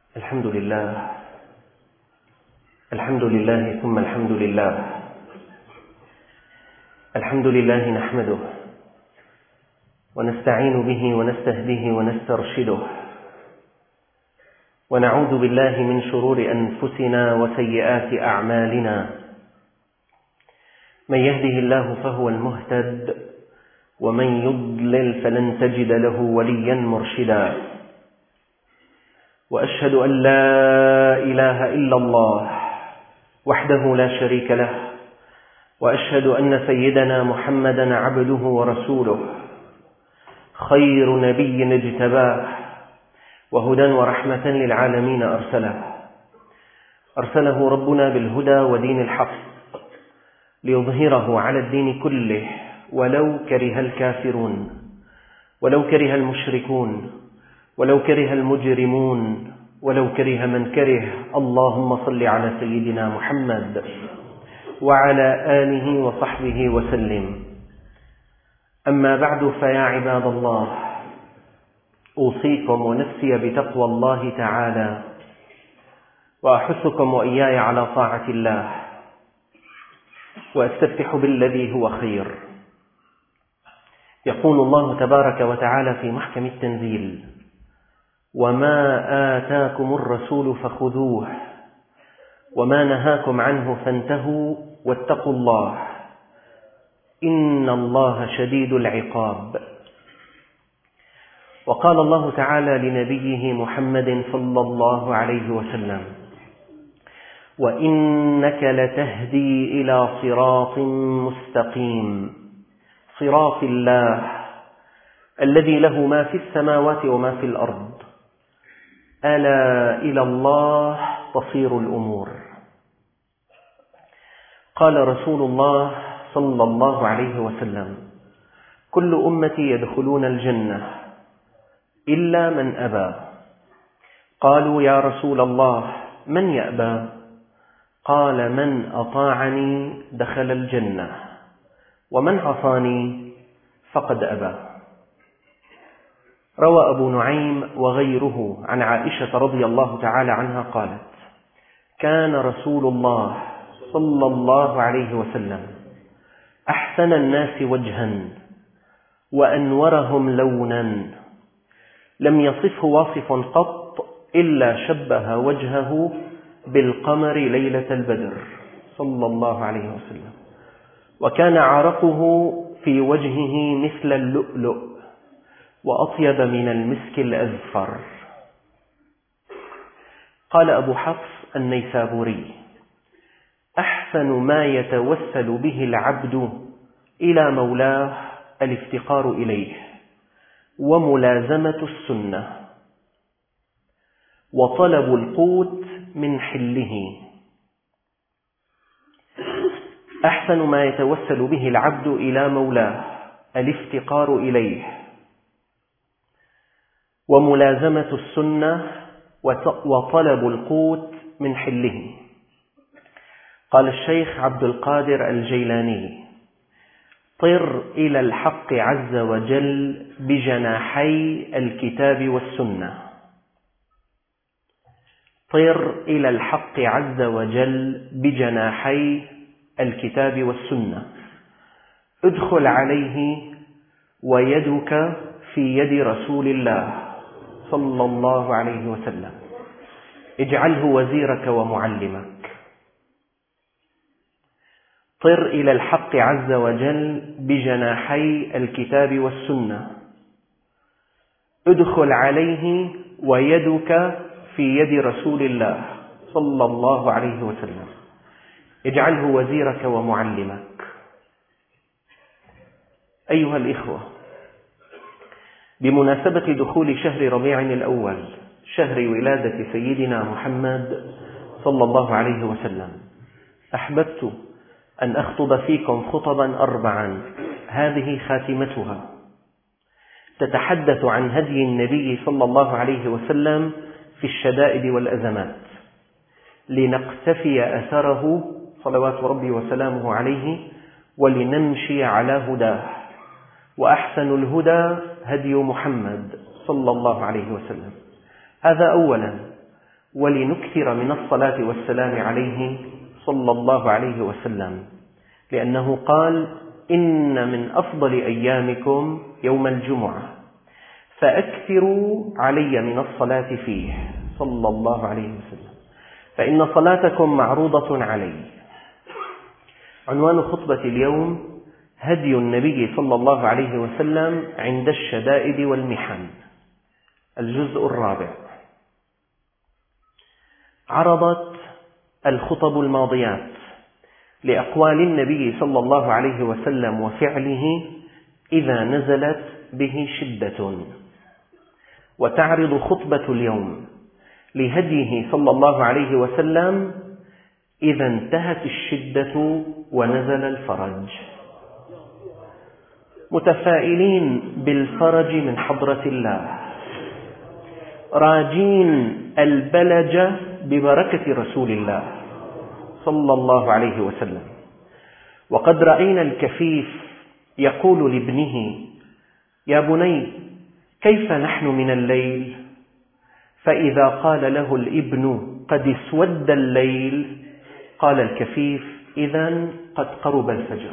الحمد لله ثم الحمد لله. الحمد لله نحمده ونستعين به ونستهديه ونسترشده، ونعوذ بالله من شرور أنفسنا وسيئات أعمالنا. من يهده الله فهو المهتد، ومن يضلل فلن تجد له وليا مرشدا. وأشهد أن لا إله إلا الله وحده لا شريك له، وأشهد أن سيدنا محمدا عبده ورسوله، خير نبي اجتباه، وهدى ورحمة للعالمين أرسله ربنا بالهدى ودين الحق ليظهره على الدين كله، ولو كره الكافرون، ولو كره المشركون، ولو كره المجرمون، ولو كره من كره. اللهم صل على سيدنا محمد وعلى آله وصحبه وسلم. أما بعد، فيا عباد الله، أوصيكم ونفسي بتقوى الله تعالى، وأحثكم وإياي على طاعة الله، وأستفتح بالذي هو خير. يقول الله تبارك وتعالى في محكم التنزيل: وما آتاكم الرسول فخذوه، وما نهاكم عنه فانتهوا، واتقوا الله إن الله شديد العقاب. وقال الله تعالى لنبيه محمد صلى الله عليه وسلم: وإنك لتهدي إلى صراط مستقيم، صراط الله الذي له ما في السماوات وما في الأرض، ألا إلى الله تصير الأمور. قال رسول الله صلى الله عليه وسلم: كل أمتي يدخلون الجنة إلا من أبى. قالوا: يا رسول الله، من يأبى؟ قال: من أطاعني دخل الجنة، ومن عصاني فقد أبى. روى أبو نعيم وغيره عن عائشة رضي الله تعالى عنها قالت: كان رسول الله صلى الله عليه وسلم أحسن الناس وجها وأنورهم لونا، لم يصفه واصف قط إلا شبه وجهه بالقمر ليلة البدر صلى الله عليه وسلم، وكان عرقه في وجهه مثل اللؤلؤ، وأطيب من المسك الأزفر. قال أبو حفص النيسابوري: أحسن ما يتوسل به العبد إلى مولاه الافتقار إليه، وملازمة السنة، وطلب القوت من حله. أحسن ما يتوسل به العبد إلى مولاه الافتقار إليه، وملازمة السنة، وطلب القوت من حله. قال الشيخ عبد القادر الجيلاني: طر إلى الحق عز وجل بجناحي الكتاب والسنة. طر إلى الحق عز وجل بجناحي الكتاب والسنة، ادخل عليه ويدك في يد رسول الله صلى الله عليه وسلم، اجعله وزيرك ومعلمك. طر إلى الحق عز وجل بجناحي الكتاب والسنة، ادخل عليه ويدك في يد رسول الله صلى الله عليه وسلم، اجعله وزيرك ومعلمك. أيها الإخوة، بمناسبة دخول شهر ربيع الأول، شهر ولادة سيدنا محمد صلى الله عليه وسلم، أحببت أن أخطب فيكم خطبا 4 هذه خاتمتها، تتحدث عن هدي النبي صلى الله عليه وسلم في الشدائد والأزمات، لنقتفي أثره صلوات ربي وسلامه عليه، ولنمشي على هداه. وأحسن الهدى هدي محمد صلى الله عليه وسلم. هذا أولا. ولنكثر من الصلاة والسلام عليه صلى الله عليه وسلم، لأنه قال: إن من أفضل أيامكم يوم الجمعة، فأكثروا علي من الصلاة فيه صلى الله عليه وسلم، فإن صلاتكم معروضة علي. عنوان خطبة اليوم: هدي النبي صلى الله عليه وسلم عند الشدائد والمحن. الجزء الرابع. عرضت الخطب الماضيات لأقوال النبي صلى الله عليه وسلم وفعله إذا نزلت به شدة، وتعرض خطبة اليوم لهديه صلى الله عليه وسلم إذا انتهت الشدة ونزل الفرج. متفائلين بالفرج من حضرة الله، راجين البلج ببركة رسول الله صلى الله عليه وسلم. وقد رأينا الكفيف يقول لابنه: يا بني، كيف نحن من الليل؟ فإذا قال له الابن: قد اسود الليل، قال الكفيف: إذن قد قرب الفجر.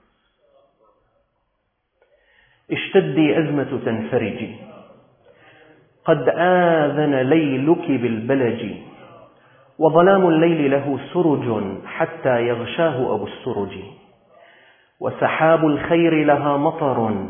اشتدي أزمة تنفرجي، قد آذن ليلك بالبلج، وظلام الليل له سرج حتى يغشاه أبو السرج، وسحاب الخير لها مطر،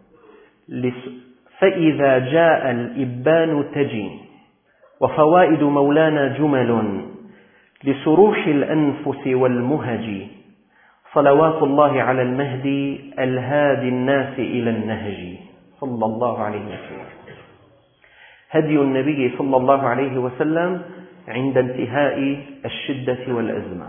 فإذا جاء الإبان تجي، وفوائد مولانا جمل لسروح الأنفس والمهج، صلوات الله على المهدي الهادي الناس إلى النهج صلى الله عليه وسلم. هدي النبي صلى الله عليه وسلم عند انتهاء الشدة والأزمة.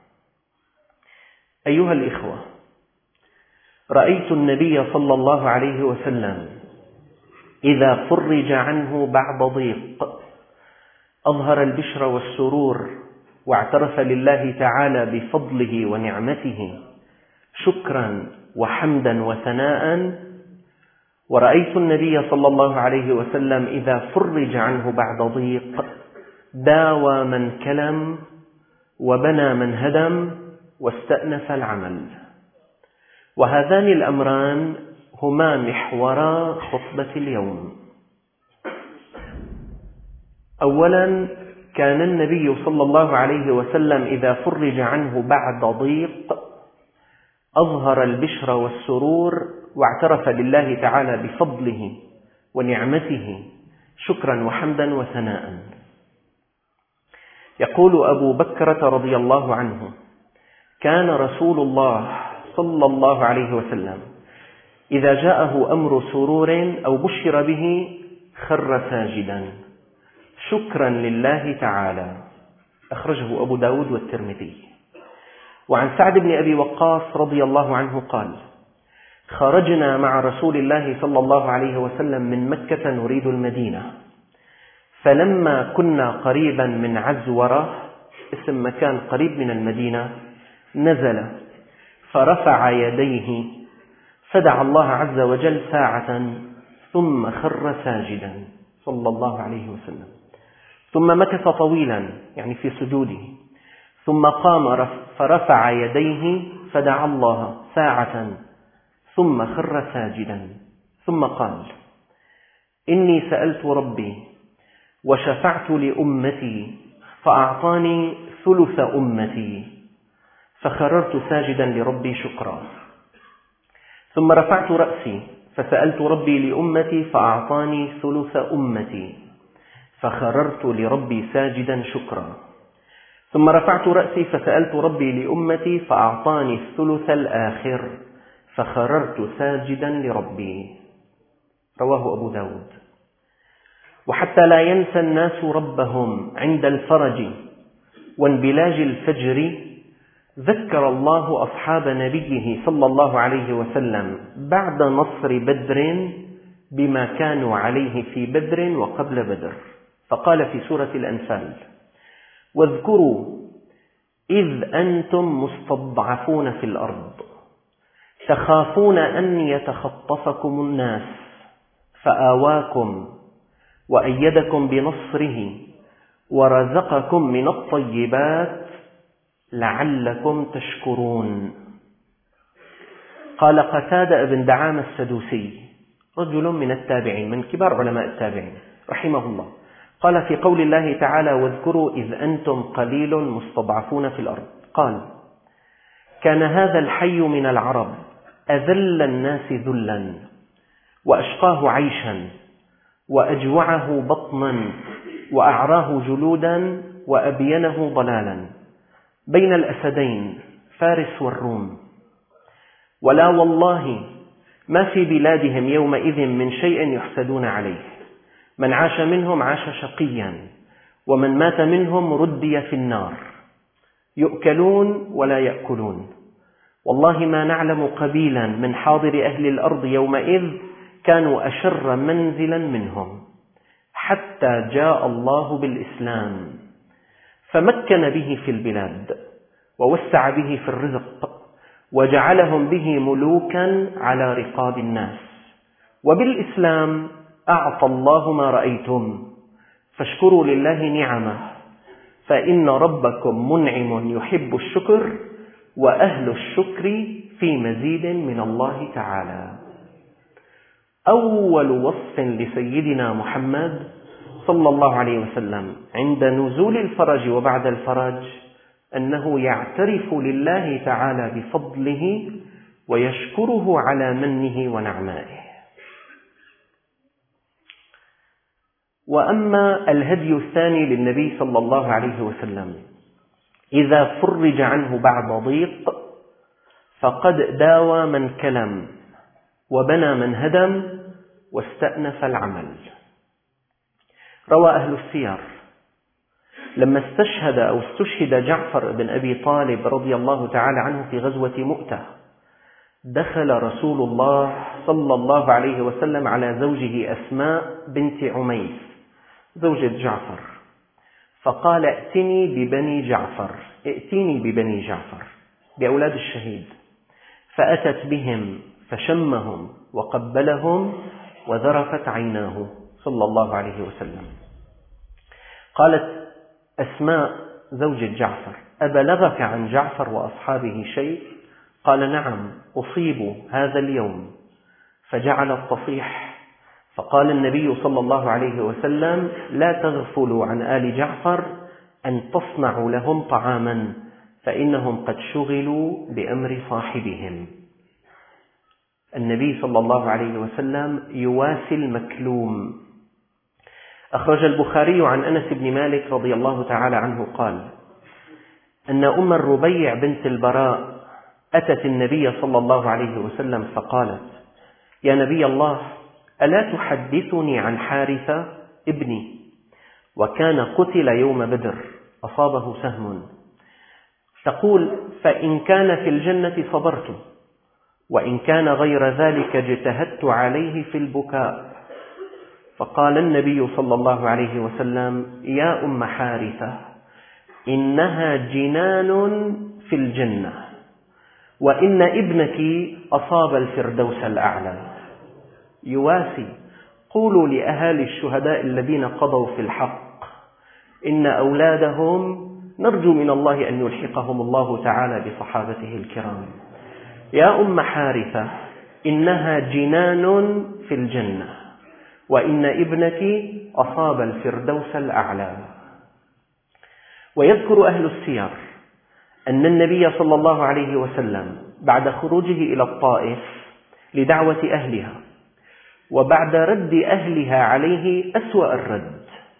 أيها الإخوة، رأيت النبي صلى الله عليه وسلم إذا فرج عنه بعد ضيق أظهر البشر والسرور، واعترف لله تعالى بفضله ونعمته شكرا وحمدا وثناء. ورأيت النبي صلى الله عليه وسلم إذا فرج عنه بعد ضيق داوى من كلم، وبنى من هدم، واستأنف العمل. وهذان الأمران هما محورا خطبة اليوم. أولا، كان النبي صلى الله عليه وسلم إذا فرج عنه بعد ضيق أظهر البشر والسرور، واعترف لله تعالى بفضله ونعمته شكرا وحمدا وثناء. يقول أبو بكرة رضي الله عنه: كان رسول الله صلى الله عليه وسلم إذا جاءه أمر سرور أو بشر به خر ساجدا شكرا لله تعالى. أخرجه أبو داود والترمذي. وعن سعد بن أبي وقاص رضي الله عنه قال: خرجنا مع رسول الله صلى الله عليه وسلم من مكة نريد المدينة، فلما كنا قريبا من عزورة، اسم مكان قريب من المدينة، نزل فرفع يديه فدعا الله عز وجل ساعة ثم خر ساجدا صلى الله عليه وسلم، ثم مكث طويلا يعني في سجوده، ثم قام فرفع يديه فدعا الله ساعة ثم خر ساجدا، ثم قال: إني سألت ربي وشفعت لأمتي فأعطاني ثلث أمتي، فخررت ساجدا لربي شكرا. ثم رفعت رأسي فسألت ربي لأمتي فأعطاني ثلث أمتي، فخررت لربي ساجدا شكرا. ثم رفعت رأسي فسألت ربي لأمتي فأعطاني الثلث الآخر، فخررت ساجدا لربي. رواه أبو داود. وحتى لا ينسى الناس ربهم عند الفرج وانبلاج الفجر، ذكر الله أصحاب نبيه صلى الله عليه وسلم بعد نصر بدر بما كانوا عليه في بدر وقبل بدر، فقال في سورة الأنفال: واذكروا إذ أنتم مستضعفون في الأرض تخافون أن يتخطفكم الناس فآواكم وأيدكم بنصره ورزقكم من الطيبات لعلكم تشكرون. قال قتادة بن دعامة السدوسي رجل من التابعين من كبار علماء التابعين رحمه الله، قال في قول الله تعالى: واذكروا إذ أنتم قليل مستضعفون في الأرض، قال: كان هذا الحي من العرب أذل الناس ذلا وأشقاه عيشا وأجوعه بطنا وأعراه جلودا وأبينه ضلالا بين الأسدين فارس والروم، ولا والله ما في بلادهم يومئذ من شيء يحسدون عليه، من عاش منهم عاش شقيا ومن مات منهم ردي في النار، يؤكلون ولا يأكلون، والله ما نعلم قبيلا من حاضر أهل الأرض يومئذ كانوا أشر منزلا منهم، حتى جاء الله بالإسلام فمكن به في البلاد ووسع به في الرزق وجعلهم به ملوكا على رقاب الناس، وبالإسلام أعطى الله ما رأيتم، فاشكروا لله نعمه، فإن ربكم منعم يحب الشكر، وأهل الشكر في مزيد من الله تعالى. أول وصف لسيدنا محمد صلى الله عليه وسلم عند نزول الفرج وبعد الفرج أنه يعترف لله تعالى بفضله ويشكره على منه ونعمائه. وأما الهدي الثاني للنبي صلى الله عليه وسلم: إذا فرج عنه بعد ضيق فقد داوى من كلم وبنى من هدم واستأنف العمل. روى أهل السير لما استشهد جعفر بن أبي طالب رضي الله تعالى عنه في غزوة مؤتة، دخل رسول الله صلى الله عليه وسلم على زوجه أسماء بنت عميس زوجة جعفر، فقال: ائتني ببني جعفر بأولاد الشهيد، فأتت بهم فشمهم وقبلهم وذرفت عيناه صلى الله عليه وسلم. قالت أسماء زوجة جعفر: أبلغك عن جعفر وأصحابه شيء؟ قال: نعم، أصيبوا هذا اليوم. فجعلت تصيح، فقال النبي صلى الله عليه وسلم: لا تغفلوا عن آل جعفر أن تصنعوا لهم طعاما، فإنهم قد شغلوا بأمر صاحبهم. النبي صلى الله عليه وسلم يواسي المكلوم. أخرج البخاري عن أنس بن مالك رضي الله تعالى عنه قال: أن أم الربيع بنت البراء أتت النبي صلى الله عليه وسلم فقالت: يا نبي الله، ألا تحدثني عن حارثة ابني؟ وكان قتل يوم بدر، أصابه سهم. تقول: فإن كان في الجنة صبرت، وإن كان غير ذلك اجتهدت عليه في البكاء. فقال النبي صلى الله عليه وسلم: يا أم حارثة، إنها جنان في الجنة، وإن ابنك أصاب الفردوس الأعلى. يواسي: قولوا لأهالي الشهداء الذين قضوا في الحق إن أولادهم نرجو من الله أن يلحقهم الله تعالى بصحابته الكرام. يا أم حارثة، إنها جنان في الجنة، وإن ابنك أصاب الفردوس الأعلى. ويذكر أهل السير أن النبي صلى الله عليه وسلم بعد خروجه إلى الطائف لدعوة أهلها، وبعد رد أهلها عليه أسوأ الرد،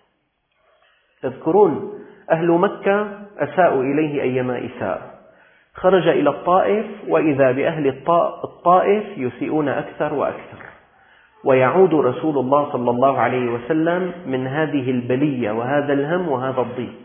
تذكرون أهل مكة أساءوا إليه أيما إساءة، خرج إلى الطائف وإذا بأهل الطائف يسيئون أكثر وأكثر، ويعود رسول الله صلى الله عليه وسلم من هذه البلية وهذا الهم وهذا الضيق.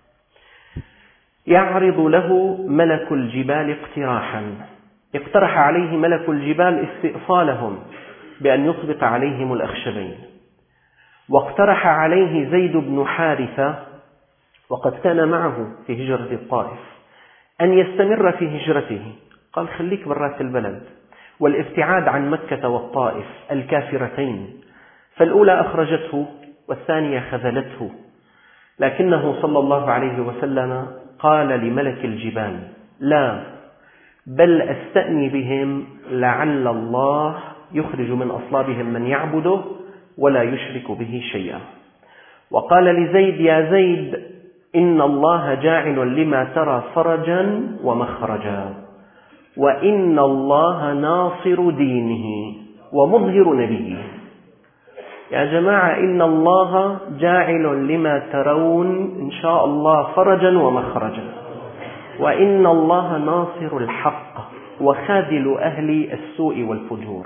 يعرض له ملك الجبال اقتراحا، اقترح عليه ملك الجبال استئصالهم بأن يطبق عليهم الأخشبين، واقترح عليه زيد بن حارثة وقد كان معه في هجرة الطائف أن يستمر في هجرته، قال: خليك برات البلد، والابتعاد عن مكة والطائف الكافرتين، فالأولى أخرجته والثانية خذلته، لكنه صلى الله عليه وسلم قال لملك الجبال: لا، بل أستأني بهم لعل الله يخرج من أصلابهم من يعبده ولا يشرك به شيئا. وقال لزيد: يا زيد، إن الله جاعل لما ترى فرجا ومخرجا، وإن الله ناصر دينه ومظهر نبيه. يا جماعة، إن الله جاعل لما ترون إن شاء الله فرجا ومخرجا، وإن الله ناصر الحق وخاذل أهل السوء والفجور.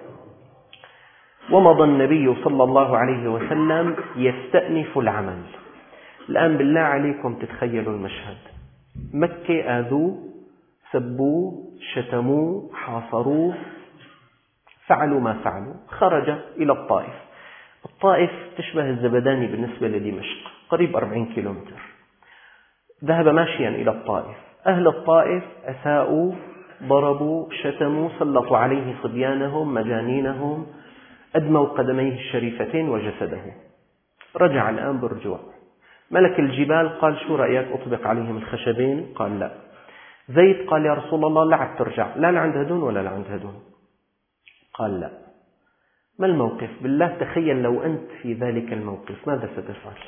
ومضى النبي صلى الله عليه وسلم يستأنف العمل. الآن بالله عليكم تتخيلوا المشهد: مكة آذوه، سبوه، شتموه، حاصروه، فعلوا ما فعلوا. خرج إلى الطائف. الطائف تشبه الزبداني بالنسبة لدمشق، قريب 40 كيلومتر. ذهب ماشيا إلى الطائف. أهل الطائف أساءوا، ضربوا، شتموا، سلطوا عليه صبيانهم، مجانينهم، أدموا قدميه الشريفتين وجسده. رجع الآن برجوع. ملك الجبال قال: شو رأيك أطبق عليهم الخشبين؟ قال: لا. زيد قال: يا رسول الله، لا عاد ترجع، لا لعند هدون ولا لعند هدون. قال: لا. ما الموقف؟ بالله تخيل لو أنت في ذلك الموقف، ماذا ستفعل؟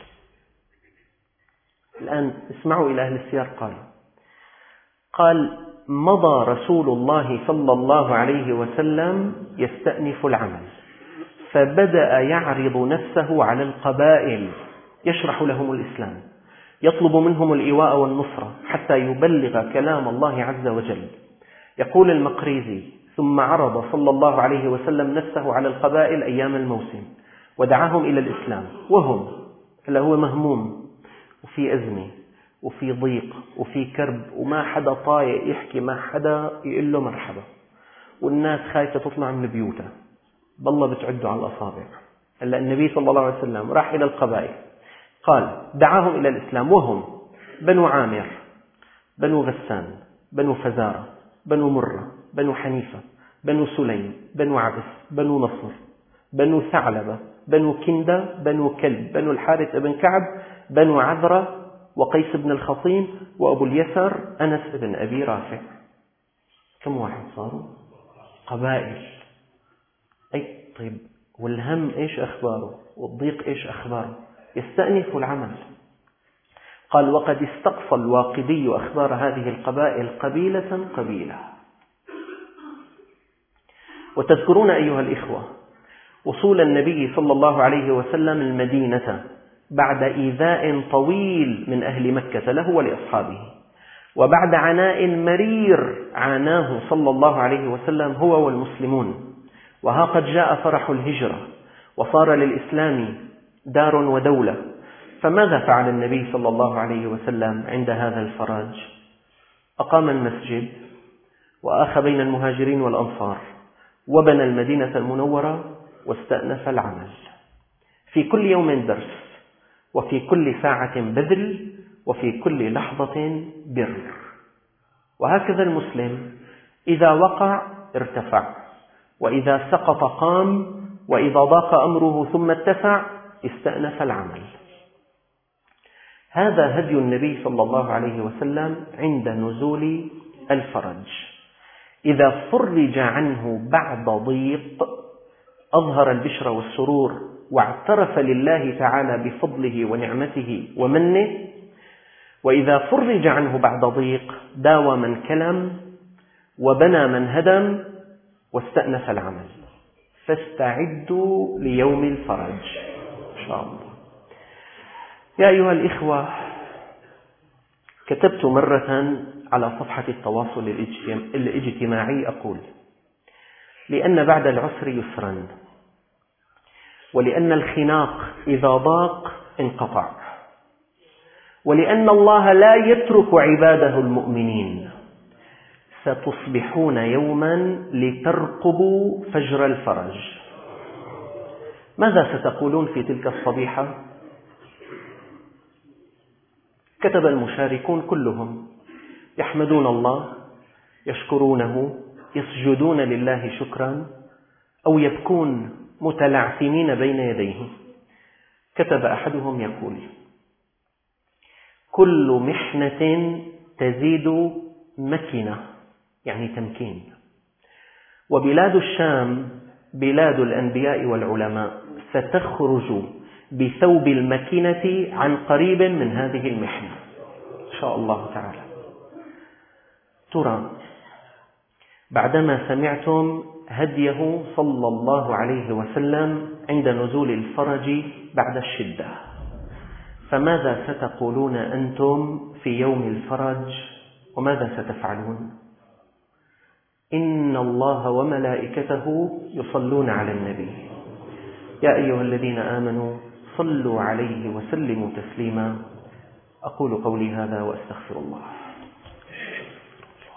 الآن اسمعوا إلى أهل السياق. قال: مضى رسول الله صلى الله عليه وسلم يستأنف العمل، فبدأ يعرض نفسه على القبائل، يشرح لهم الإسلام، يطلب منهم الإيواء والنصرة حتى يبلغ كلام الله عز وجل. يقول المقريزي: ثم عرض صلى الله عليه وسلم نفسه على القبائل أيام الموسم ودعاهم إلى الإسلام، وهم هلا هو مهموم وفي أزمة وفي ضيق وفي كرب، وما حدا طايق يحكي، ما حدا يقول له مرحبا، والناس خايفة تطلع من بيوتها، بالله بتعدوا على الأصابع. هلا النبي صلى الله عليه وسلم راح إلى القبائل، قال دعاهم إلى الإسلام، وهم بنو عامر، بنو غسان، بنو فزارة، بنو مرة، بنو حنيفة، بنو سليم، بنو عبس، بنو نصر، بنو ثعلبة، بنو كندة، بنو كلب، بنو الحارث بن كعب، بنو عذرة، وقيس بن الخصيم، وأبو اليسر، أنس بن أبي رافع. كم واحد صاروا؟ قبائل. أي طيب، والهم إيش أخباره؟ والضيق إيش أخباره؟ يستأنف العمل. قال: وقد استقصى الواقدي أخبار هذه القبائل قبيلة قبيلة. وتذكرون أيها الإخوة وصول النبي صلى الله عليه وسلم المدينة بعد إيذاء طويل من أهل مكة له ولأصحابه، وبعد عناء مرير عاناه صلى الله عليه وسلم هو والمسلمون. وها قد جاء فرح الهجرة وصار للإسلام دار ودولة. فماذا فعل النبي صلى الله عليه وسلم عند هذا الفرج؟ أقام المسجد، وآخى بين المهاجرين والأنصار، وبنى المدينة المنورة، واستأنف العمل. في كل يوم درس، وفي كل ساعة بذل، وفي كل لحظة بر. وهكذا المسلم إذا وقع ارتفع، وإذا سقط قام، وإذا ضاق أمره ثم اتسع استأنف العمل. هذا هدي النبي صلى الله عليه وسلم عند نزول الفرج. إذا فرج عنه بعد ضيق أظهر البشر والسرور، واعترف لله تعالى بفضله ونعمته ومنه. وإذا فرج عنه بعد ضيق داوى من كلم، وبنى من هدم، واستأنف العمل. فاستعدوا ليوم الفرج إن شاء الله. يا أيها الإخوة، كتبت مرة على صفحة التواصل الاجتماعي أقول: لأن بعد العسر يسرا، ولأن الخناق إذا ضاق انقطع، ولأن الله لا يترك عباده المؤمنين. ستصبحون يوما لترقبوا فجر الفرج. ماذا ستقولون في تلك الصبيحة؟ كتب المشاركون كلهم يحمدون الله، يشكرونه، يسجدون لله شكرا، أو يبكون متلعثمين بين يديه. كتب أحدهم يقول: كل محنة تزيد مكنة، يعني تمكين. وبلاد الشام بلاد الأنبياء والعلماء، ستخرج بثوب المكنة عن قريب من هذه المحنة إن شاء الله تعالى. ترى بعدما سمعتم هديه صلى الله عليه وسلم عند نزول الفرج بعد الشدة، فماذا ستقولون أنتم في يوم الفرج وماذا ستفعلون؟ إن الله وملائكته يصلون على النبي يا أيها الذين آمنوا صلوا عليه وسلموا تسليما. أقول قولي هذا وأستغفر الله.